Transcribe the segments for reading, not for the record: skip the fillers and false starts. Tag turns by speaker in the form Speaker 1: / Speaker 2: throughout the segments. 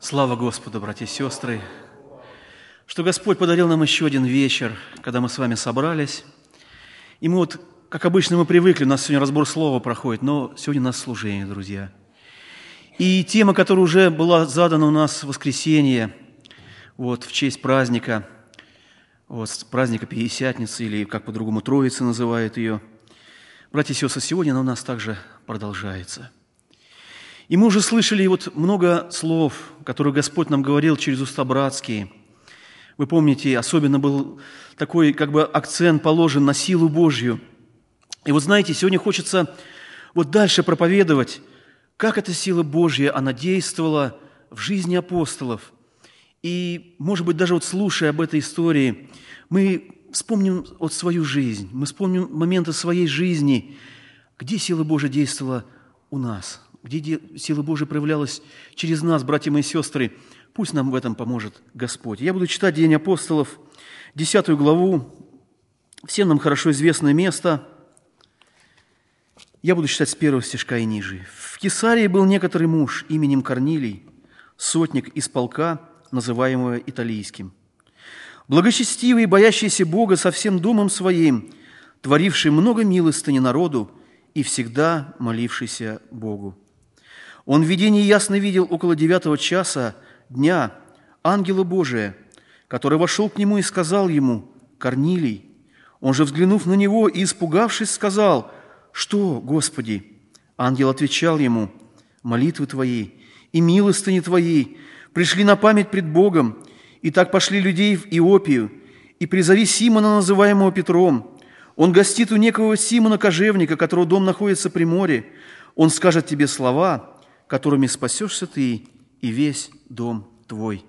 Speaker 1: Слава Господу, братья и сестры, что Господь подарил нам еще один вечер, когда мы с вами собрались. И мы как обычно, мы привыкли, у нас сегодня разбор слова проходит, но сегодня у нас служение, друзья. И тема, которая уже была задана у нас в воскресенье, в честь праздника, праздника Пятидесятницы, или как по-другому Троицы называют ее. Братья и сестры, сегодня она у нас также продолжается. И мы уже слышали много слов, которые Господь нам говорил через уста братские. Вы помните, особенно был такой акцент положен на силу Божью. И знаете, сегодня хочется дальше проповедовать, как эта сила Божья, она действовала в жизни апостолов. И, может быть, даже слушая об этой истории, мы вспомним свою жизнь, мы вспомним моменты своей жизни, где сила Божья действовала у нас, где сила Божья проявлялась через нас, братья мои и сестры. Пусть нам в этом поможет Господь. Я буду читать Деяния апостолов, 10 главу, всем нам хорошо известное место. Я буду читать с 1 стишка и ниже. «В Кесарии был некоторый муж именем Корнилий, сотник из полка, называемого Италийским, благочестивый и боящийся Бога со всем домом своим, творивший много милостыни народу и всегда молившийся Богу. Он в видении ясно видел около 9 часа дня ангела Божия, который вошел к нему и сказал ему: „Корнилий“. Он же, взглянув на него и испугавшись, сказал: „Что, Господи?“ Ангел отвечал ему: „Молитвы твои и милостыни твои пришли на память пред Богом. И так пошли людей в Иопию, и призови Симона, называемого Петром. Он гостит у некого Симона кожевника, которого дом находится при море. Он скажет тебе слова, которыми спасешься ты и весь дом твой“.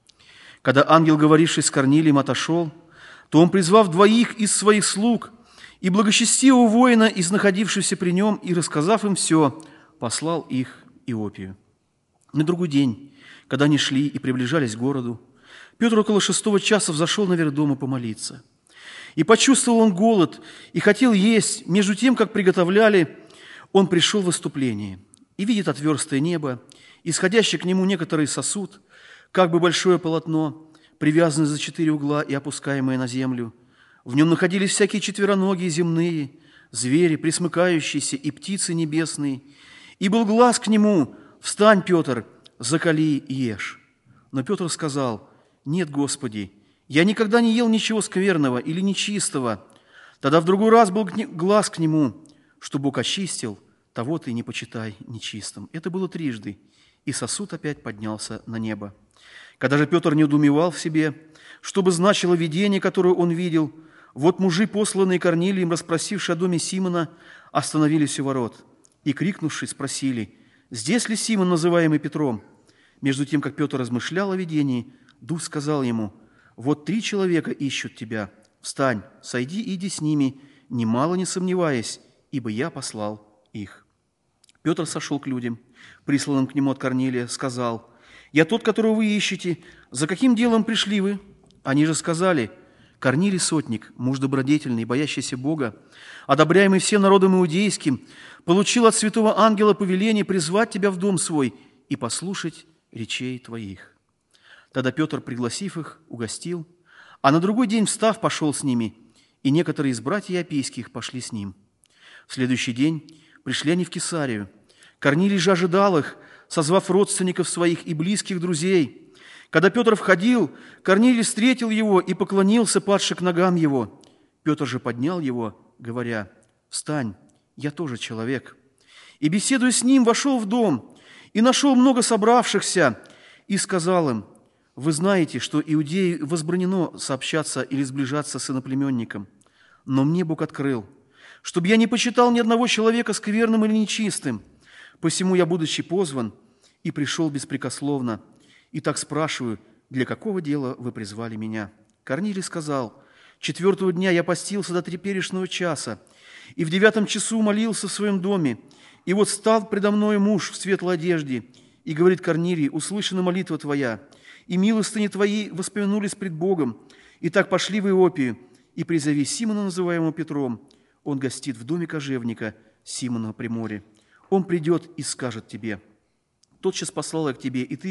Speaker 1: Когда ангел, говоривший с Корнилием, отошел, то он, призвав 2 из своих слуг и благочестивого воина, из находившихся при нем, и, рассказав им все, послал их в Иопию. На другой день, когда они шли и приближались к городу, Петр около 6 часа взошел наверх дома помолиться. И почувствовал он голод, и хотел есть. Между тем, как приготовляли, он пришел в выступление, и видит отверстое небо, исходящий к нему некоторый сосуд, как бы большое полотно, привязанное за 4 угла и опускаемое на землю. В нем находились всякие четвероногие земные, звери, пресмыкающиеся, и птицы небесные. И был глас к нему: „Встань, Петр, закали и ешь“. Но Петр сказал: „Нет, Господи, я никогда не ел ничего скверного или нечистого“. Тогда в другой раз был глас к нему: „Что Бог очистил, того ты не почитай нечистым“. Это было 3, и сосуд опять поднялся на небо. Когда же Петр недоумевал в себе, что бы значило видение, которое он видел, мужи, посланные Корнилием, расспросившие о доме Симона, остановились у ворот и, крикнувши, спросили: „Здесь ли Симон, называемый Петром?“ Между тем, как Петр размышлял о видении, Дух сказал ему: „3 человека ищут тебя. Встань, сойди и иди с ними, немало не сомневаясь, ибо я послал их“. Петр сошел к людям, присланным к нему от Корнилия, сказал: „Я тот, которого вы ищете. За каким делом пришли вы?“ Они же сказали: „Корнилий сотник, муж добродетельный, боящийся Бога, одобряемый всем народом иудейским, получил от святого ангела повеление призвать тебя в дом свой и послушать речей твоих“. Тогда Петр, пригласив их, угостил, а на другой день, встав, пошел с ними, и некоторые из братьев Иопийских пошли с ним. В следующий день пришли они в Кесарию. Корнилий же ожидал их, созвав родственников своих и близких друзей. Когда Петр входил, Корнилий встретил его и поклонился, падши к ногам его. Петр же поднял его, говоря: „Встань, я тоже человек“. И, беседуя с ним, вошел в дом и нашел много собравшихся, и сказал им: „Вы знаете, что иудеи возбранено сообщаться или сближаться с иноплеменником, но мне Бог открыл, чтобы я не почитал ни одного человека скверным или нечистым. Посему я, будучи позван, и пришел беспрекословно. И так спрашиваю: для какого дела вы призвали меня?“ Корнилий сказал: „4 дня я постился до треперешнего часа, и в 9 часу молился в своем доме. И стал предо мною муж в светлой одежде, и говорит: Корнилий, услышана молитва твоя, и милостыни твои воспомянулись пред Богом. И так пошли в Иопию, и призови Симона, называемого Петром. Он гостит в доме кожевника Симона при море. Он придет и скажет тебе. Тотчас послал я к тебе, и ты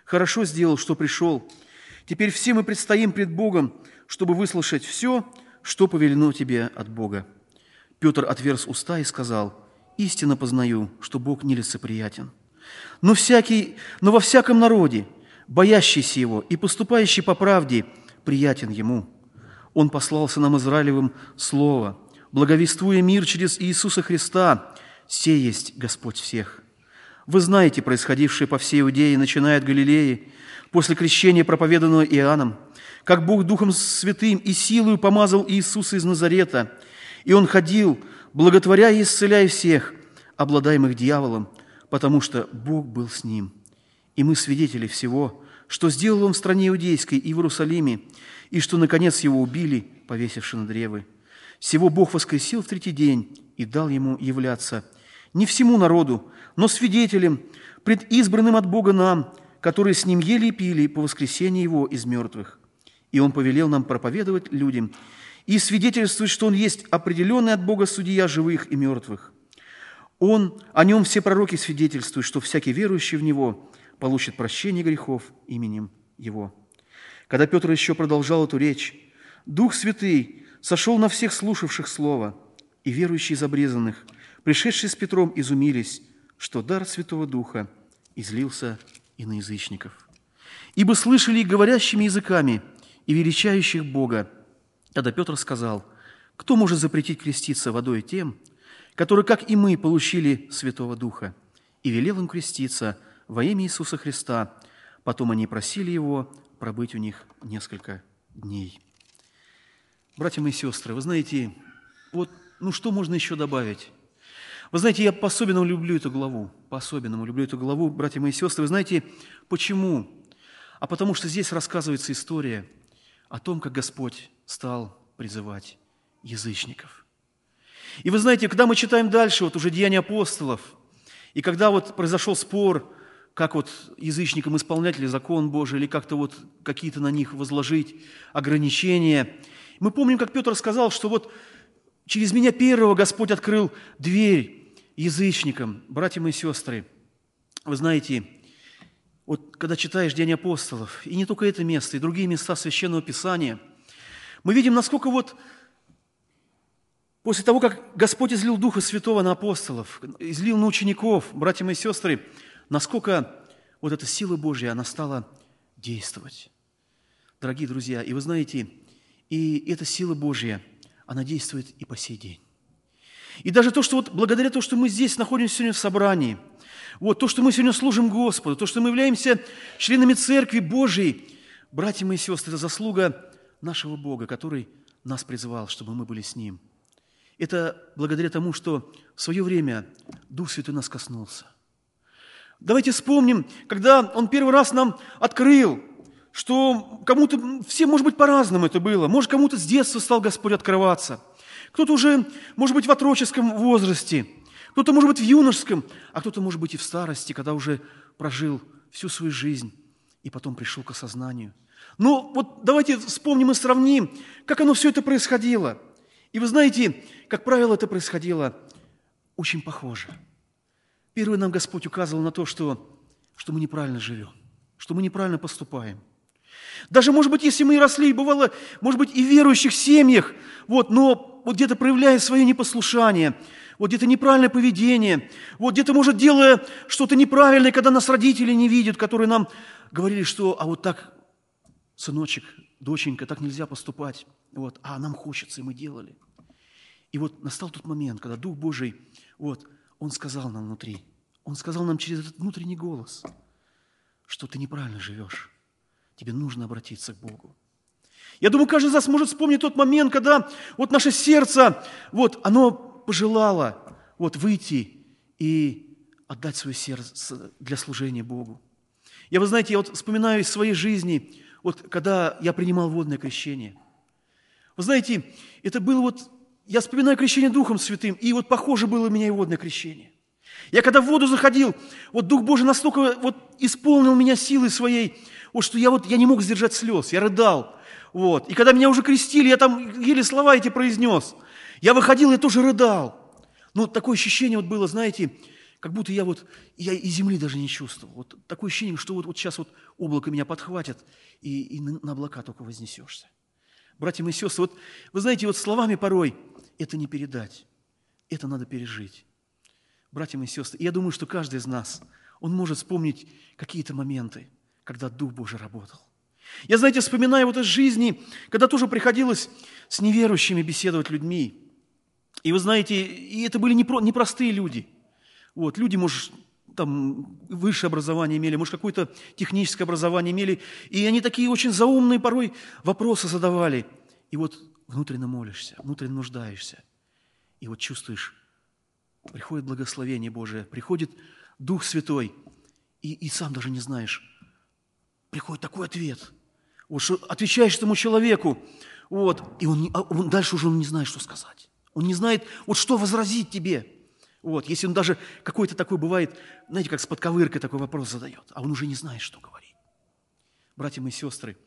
Speaker 1: Хорошо сделал, что пришел. Теперь все мы предстоим пред Богом, чтобы выслушать все, что повелено тебе от Бога». Петр отверз уста и сказал: «Истинно познаю, что Бог нелицеприятен. Но во всяком народе, боящийся Его и поступающий по правде, приятен Ему. Он послался нам Израилевым слово, благовествуя мир через Иисуса Христа, сей есть Господь всех. Вы знаете происходившее по всей Иудее, начиная от Галилеи, после крещения, проповеданного Иоанном, как Бог Духом Святым и силою помазал Иисуса из Назарета, и Он ходил, благотворя и исцеляя всех, обладаемых дьяволом, потому что Бог был с Ним. И мы свидетели всего, что сделал Он в стране Иудейской и в Иерусалиме, и что, наконец, Его убили, повесивши на древы. Сего Бог воскресил в третий день и дал Ему являться не всему народу, но свидетелем, предизбранным от Бога нам, которые с Ним ели и пили по воскресении Его из мертвых. И Он повелел нам проповедовать людям и свидетельствовать, что Он есть определенный от Бога судья живых и мертвых. О Нем все пророки свидетельствуют, что всякий верующий в Него получит прощение грехов именем Его». Когда Петр еще продолжал эту речь, Дух Святый сошел на всех слушавших Слово, и верующие из обрезанных, пришедшие с Петром, изумились, что дар Святого Духа излился и на язычников. Ибо слышали их говорящими языками и величающих Бога. Тогда Петр сказал: «Кто может запретить креститься водой тем, которые, как и мы, получили Святого Духа?» И велел им креститься во имя Иисуса Христа. Потом они просили Его пробыть у них несколько дней. Братья мои сестры, вы знаете, что можно еще добавить? Вы знаете, я по-особенному люблю эту главу. По-особенному люблю эту главу, братья мои сестры. Вы знаете, почему? А потому что здесь рассказывается история о том, как Господь стал призывать язычников. И вы знаете, когда мы читаем дальше, уже Деяния апостолов, и когда произошел спор, как язычникам исполнять ли закон Божий, или как-то какие-то на них возложить ограничения, мы помним, как Петр сказал, что через меня первого Господь открыл дверь язычникам. Братья мои сестры, вы знаете, когда читаешь Деяния апостолов, и не только это место, и другие места Священного Писания, мы видим, насколько после того, как Господь излил Духа Святого на апостолов, излил на учеников, братья мои сестры, насколько эта сила Божья, она стала действовать. Дорогие друзья, и вы знаете, и эта сила Божья, она действует и по сей день. И даже то, что благодаря тому, что мы здесь находимся сегодня в собрании, то, что мы сегодня служим Господу, то, что мы являемся членами Церкви Божией, братья мои сестры, это заслуга нашего Бога, который нас призывал, чтобы мы были с Ним. Это благодаря тому, что в свое время Дух Святой нас коснулся. Давайте вспомним, когда Он первый раз нам открыл, что кому-то, все, может быть, по-разному это было. Может, кому-то с детства стал Господь открываться. Кто-то уже, может быть, в отроческом возрасте, кто-то, может быть, в юношеском, а кто-то, может быть, и в старости, когда уже прожил всю свою жизнь и потом пришел к осознанию. Давайте вспомним и сравним, как оно все это происходило. И вы знаете, как правило, это происходило очень похоже. Первый нам Господь указывал на то, что мы неправильно живем, что мы неправильно поступаем. Даже, может быть, если мы и росли, бывало, может быть, и в верующих семьях, но где-то проявляя свое непослушание, где-то неправильное поведение, где-то, может, делая что-то неправильное, когда нас родители не видят, которые нам говорили, что так, сыночек, доченька, так нельзя поступать, а нам хочется, и мы делали. И настал тот момент, когда Дух Божий, Он сказал нам внутри, Он сказал нам через этот внутренний голос, что ты неправильно живешь, тебе нужно обратиться к Богу. Я думаю, каждый из нас может вспомнить тот момент, когда наше сердце, оно пожелало выйти и отдать свое сердце для служения Богу. Вы знаете, я вспоминаю из своей жизни, когда я принимал водное крещение. Вы знаете, это было я вспоминаю крещение Духом Святым, и похоже было у меня и водное крещение. Я когда в воду заходил, Дух Божий настолько исполнил меня силой своей, что я не мог сдержать слез, я рыдал. И когда меня уже крестили, я там еле слова эти произнес. Я выходил, я тоже рыдал. Такое ощущение было, знаете, как будто я и земли даже не чувствовал. Вот такое ощущение, что вот сейчас вот облако меня подхватит, и на облака только вознесешься. Братья и сестры, вот вы знаете, вот словами порой это не передать, это надо пережить. Братья и сестры, я думаю, что каждый из нас, он может вспомнить какие-то моменты, когда Дух Божий работал. Я, знаете, вспоминаю вот из жизни, когда тоже приходилось с неверующими беседовать людьми. И вы знаете, и это были непростые люди. Вот, люди, может, там высшее образование имели, может, какое-то техническое образование имели, и они такие очень заумные порой вопросы задавали. И вот внутренне молишься, внутренне нуждаешься, и вот чувствуешь, приходит благословение Божие, приходит Дух Святой, и сам даже не знаешь, приходит такой ответ. Вот, что отвечаешь этому человеку, вот, и он дальше уже не знает, что сказать. Он не знает, вот что возразить тебе. Вот, если он даже какой-то такой бывает, знаете, как с подковыркой такой вопрос задает, а он уже не знает, что говорить. Братья мои сестры,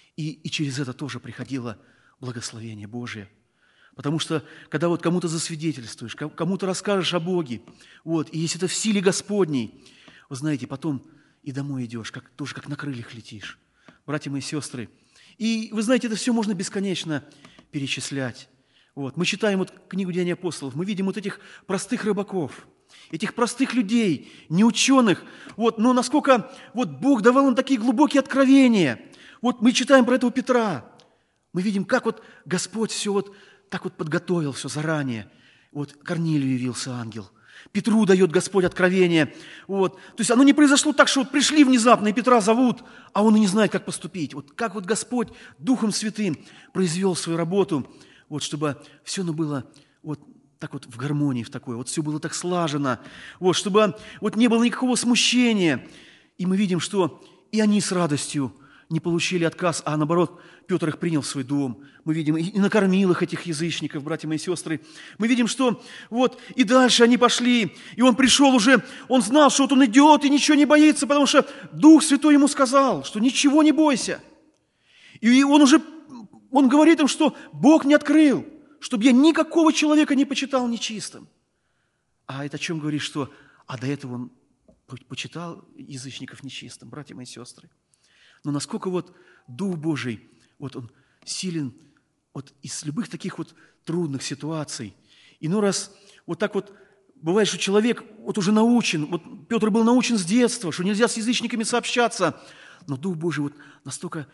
Speaker 1: и через это тоже приходило благословение Божие. Потому что, когда вот кому-то засвидетельствуешь, кому-то расскажешь о Боге, вот, и если это в силе Господней, вы знаете, потом и домой идешь, тоже как на крыльях летишь. Братья мои сестры, и вы знаете, это все можно бесконечно перечислять. Вот. Мы читаем вот книгу «Деяний апостолов», мы видим вот этих простых рыбаков, этих простых людей, неученых, вот, но насколько вот Бог давал им такие глубокие откровения. Вот мы читаем про этого Петра, мы видим, как вот Господь все вот так вот подготовил все заранее. Вот Корнилию явился ангел, Петру дает Господь откровение. Вот. То есть оно не произошло так, что вот пришли внезапно, и Петра зовут, а он и не знает, как поступить. Вот как вот Господь Духом Святым произвел свою работу, вот, чтобы все оно было вот так вот в гармонии, в такой, вот все было так слажено, вот, чтобы вот не было никакого смущения. И мы видим, что и они с радостью не получили отказ, а наоборот, Петр их принял в свой дом. Мы видим, и накормил их, этих язычников, братья мои сестры. Мы видим, что вот и дальше они пошли, и он пришел уже, он знал, что вот он идет и ничего не боится, потому что Дух Святой ему сказал, что ничего не бойся. И он говорит им, что Бог не открыл, чтобы я никакого человека не почитал нечистым. А это о чем говорит, что до этого он почитал язычников нечистым, братья мои сестры. Но насколько вот Дух Божий, вот он силен вот из любых таких вот трудных ситуаций. Иной раз вот так вот бывает, что человек вот уже научен, вот Петр был научен с детства, что нельзя с язычниками сообщаться, но Дух Божий вот настолько,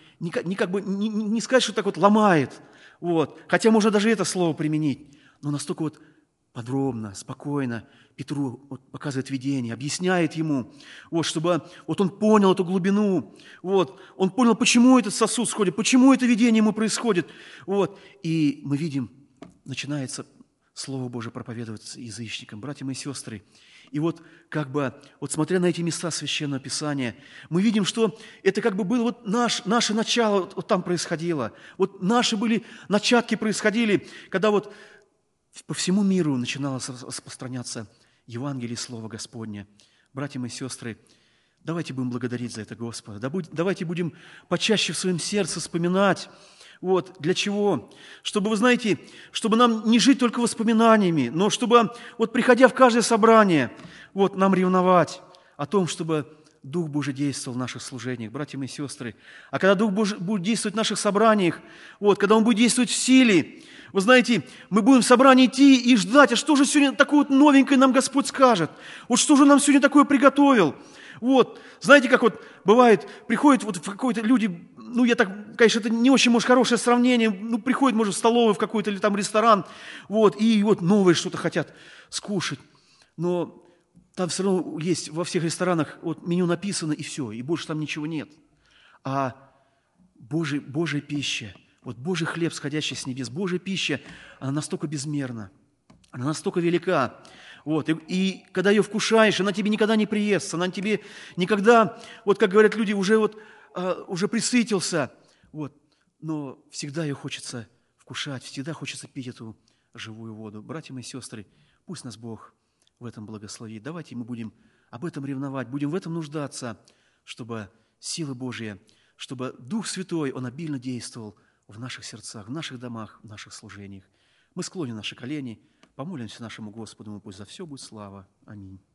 Speaker 1: не сказать, что так вот ломает, вот, хотя можно даже это слово применить, но настолько вот подробно, спокойно Петру вот показывает видение, объясняет ему, вот, чтобы вот он понял эту глубину, вот, он понял, почему этот сосуд сходит, почему это видение ему происходит. Вот, и мы видим, начинается Слово Божие проповедоваться язычникам, братья мои сестры. И вот как бы, вот смотря на эти места Священного Писания, мы видим, что это как бы было вот наше начало, вот там происходило. Вот наши были начатки происходили, когда вот по всему миру начинало распространяться Евангелие и Слово Господне. Братья мои сестры, давайте будем благодарить за это Господа. Давайте будем почаще в своем сердце вспоминать. Вот, для чего? Чтобы, вы знаете, чтобы нам не жить только воспоминаниями, но чтобы, вот приходя в каждое собрание, вот, нам ревновать о том, чтобы Дух Божий действовал в наших служениях, братья мои сестры. А когда Дух Божий будет действовать в наших собраниях, вот, когда Он будет действовать в силе, вы знаете, мы будем в собрание идти и ждать, а что же сегодня такое вот новенькое нам Господь скажет? Вот что же нам сегодня такое приготовил? Вот, знаете, как вот бывает, приходят вот в какой-то люди, ну, я так, конечно, это не очень, может, хорошее сравнение, ну, приходят, может, в столовую, в какой-то или там ресторан, вот, и вот новое что-то хотят скушать, но там все равно есть во всех ресторанах, вот меню написано, и все, и больше там ничего нет. А Божья пища, вот Божий хлеб, сходящий с небес, Божья пища, она настолько безмерна, она настолько велика. Вот, и когда ее вкушаешь, она тебе никогда не приестся, она тебе никогда, вот как говорят люди, уже присытился. Вот, но всегда ее хочется вкушать, всегда хочется пить эту живую воду. Братья мои сестры, пусть нас Бог в этом благословит. Давайте мы будем об этом ревновать, будем в этом нуждаться, чтобы сила Божья, чтобы Дух Святой, Он обильно действовал в наших сердцах, в наших домах, в наших служениях. Мы склоним наши колени, помолимся нашему Господу, и пусть за все будет слава. Аминь.